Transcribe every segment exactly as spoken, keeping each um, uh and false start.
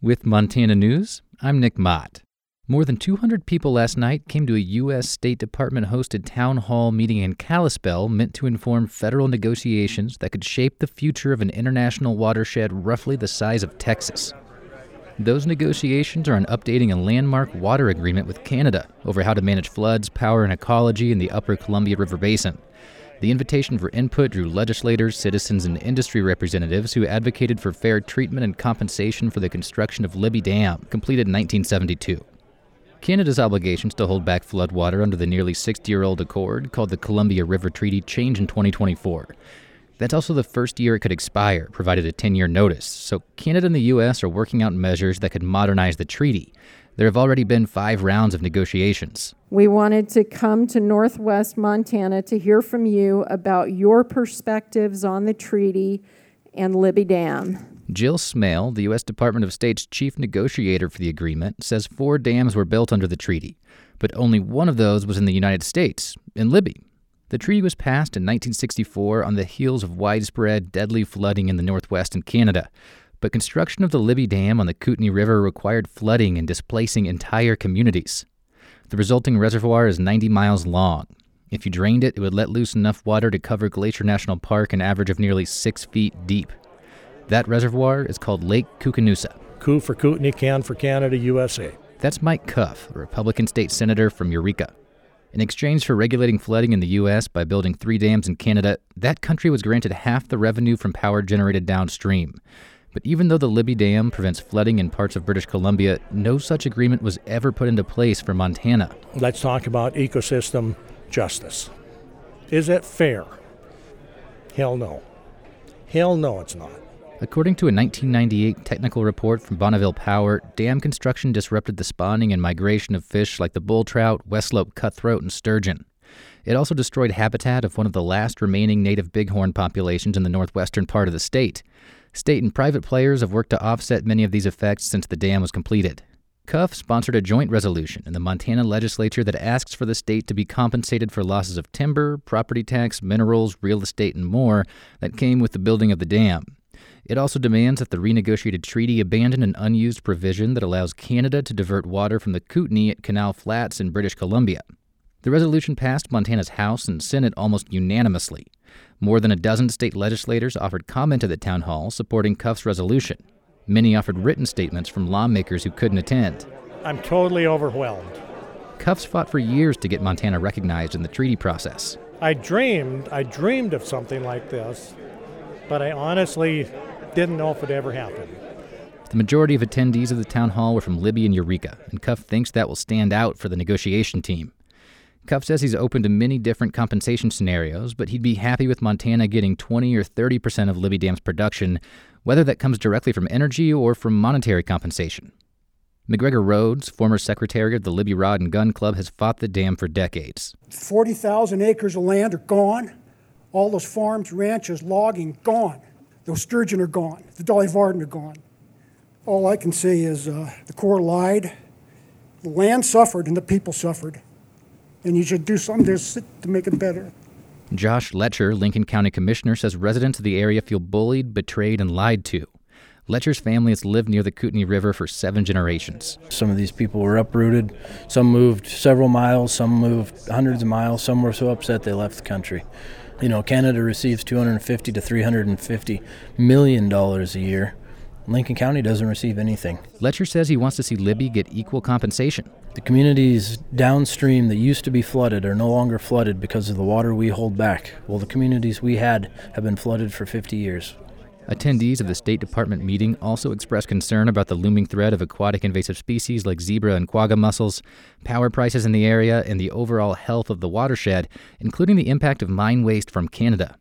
With Montana News, I'm Nick Mott. More than two hundred people last night came to a U S State Department-hosted town hall meeting in Kalispell meant to inform federal negotiations that could shape the future of an international watershed roughly the size of Texas. Those negotiations are on updating a landmark water agreement with Canada over how to manage floods, power, and ecology in the upper Columbia River Basin. The invitation for input drew legislators, citizens, and industry representatives who advocated for fair treatment and compensation for the construction of Libby Dam, completed in nineteen seventy-two. Canada's obligations to hold back floodwater under the nearly sixty-year-old accord, called the Columbia River Treaty, change in twenty twenty-four. That's also the first year it could expire, provided a ten-year notice, so Canada and the U S are working out measures that could modernize the treaty. There have already been five rounds of negotiations. We wanted to come to Northwest Montana to hear from you about your perspectives on the treaty and Libby Dam. Jill Smail, the U S Department of State's chief negotiator for the agreement, says four dams were built under the treaty, but only one of those was in the United States, in Libby. The treaty was passed in nineteen sixty-four on the heels of widespread, deadly flooding in the Northwest and Canada. But construction of the Libby Dam on the Kootenai River required flooding and displacing entire communities. The resulting reservoir is ninety miles long. If you drained it, it would let loose enough water to cover Glacier National Park an average of nearly six feet deep. That reservoir is called Lake Koocanusa. Koo for Kootenai, Can for Canada, U S A. That's Mike Cuff, a Republican state senator from Eureka. In exchange for regulating flooding in the U S by building three dams in Canada, that country was granted half the revenue from power generated downstream. But even though the Libby Dam prevents flooding in parts of British Columbia, no such agreement was ever put into place for Montana. Let's talk about ecosystem justice. Is it fair? Hell no. Hell no, it's not. According to a nineteen ninety-eight technical report from Bonneville Power, dam construction disrupted the spawning and migration of fish like the bull trout, West Slope cutthroat, and sturgeon. It also destroyed habitat of one of the last remaining native bighorn populations in the northwestern part of the state. State and private players have worked to offset many of these effects since the dam was completed. Cuff sponsored a joint resolution in the Montana legislature that asks for the state to be compensated for losses of timber, property tax, minerals, real estate, and more that came with the building of the dam. It also demands that the renegotiated treaty abandon an unused provision that allows Canada to divert water from the Kootenai at Canal Flats in British Columbia. The resolution passed Montana's House and Senate almost unanimously. More than a dozen state legislators offered comment at the town hall supporting Cuff's resolution. Many offered written statements from lawmakers who couldn't attend. I'm totally overwhelmed. Cuff's fought for years to get Montana recognized in the treaty process. I dreamed, I dreamed of something like this, but I honestly didn't know if it ever happened. The majority of attendees of the town hall were from Libby and Eureka, and Cuff thinks that will stand out for the negotiation team. Cuff says he's open to many different compensation scenarios, but he'd be happy with Montana getting twenty or thirty percent of Libby Dam's production, whether that comes directly from energy or from monetary compensation. McGregor Rhodes, former secretary of the Libby Rod and Gun Club, has fought the dam for decades. forty thousand acres of land are gone. All those farms, ranches, logging, gone. Those sturgeon are gone. The Dolly Varden are gone. All I can say is uh, the Corps lied. The land suffered and the people suffered. And you should do something to make it better. Josh Letcher, Lincoln County Commissioner, says residents of the area feel bullied, betrayed, and lied to. Letcher's family has lived near the Kootenai River for seven generations. Some of these people were uprooted. Some moved several miles. Some moved hundreds of miles. Some were so upset they left the country. You know, Canada receives two hundred fifty to three hundred fifty million dollars a year. Lincoln County doesn't receive anything. Letcher says he wants to see Libby get equal compensation. The communities downstream that used to be flooded are no longer flooded because of the water we hold back. Well, the communities we had have been flooded for fifty years. Attendees of the State Department meeting also expressed concern about the looming threat of aquatic invasive species like zebra and quagga mussels, power prices in the area, and the overall health of the watershed, including the impact of mine waste from Canada.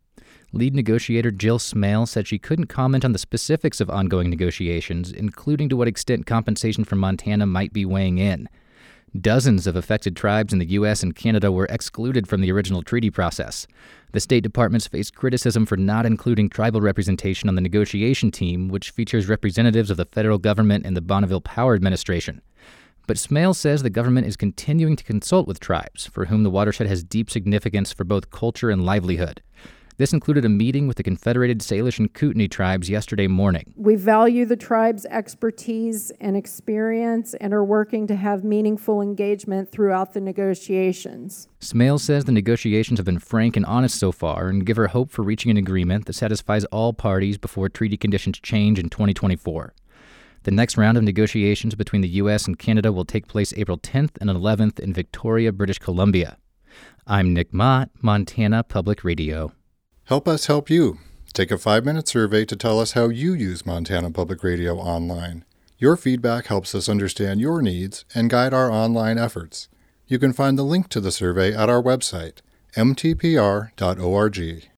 Lead negotiator Jill Smail said she couldn't comment on the specifics of ongoing negotiations, including to what extent compensation from Montana might be weighing in. Dozens of affected tribes in the U S and Canada were excluded from the original treaty process. The State Department's faced criticism for not including tribal representation on the negotiation team, which features representatives of the federal government and the Bonneville Power Administration. But Smail says the government is continuing to consult with tribes, for whom the watershed has deep significance for both culture and livelihood. This included a meeting with the Confederated Salish and Kootenai tribes yesterday morning. We value the tribe's expertise and experience and are working to have meaningful engagement throughout the negotiations. Smales says the negotiations have been frank and honest so far and give her hope for reaching an agreement that satisfies all parties before treaty conditions change in twenty twenty-four. The next round of negotiations between the U S and Canada will take place April tenth and eleventh in Victoria, British Columbia. I'm Nick Mott, Montana Public Radio. Help us help you. Take a five-minute survey to tell us how you use Montana Public Radio online. Your feedback helps us understand your needs and guide our online efforts. You can find the link to the survey at our website, m t p r dot org.